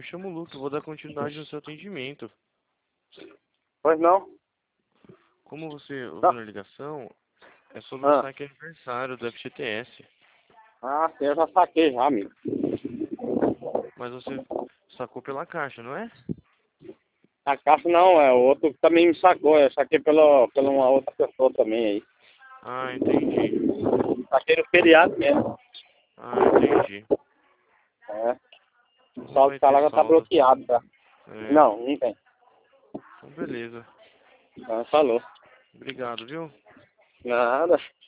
chamo o Luke, vou dar continuidade no seu atendimento. Pois não? Como você ouviu Tá. na ligação, é sobre o saque aniversário do FGTS. Ah, sim, eu já saquei já, amigo. Mas você sacou pela caixa, não é? A caixa não, é o outro que também me sacou. Eu saquei pela uma outra pessoa também aí. Ah, entendi. Saquei no feriado mesmo. Ah, entendi. É. O Não saldo vai que tá ter lá já tá saldo. bloqueado, tá? É, Não tem. então beleza. Ah, falou. Obrigado, viu? Nada.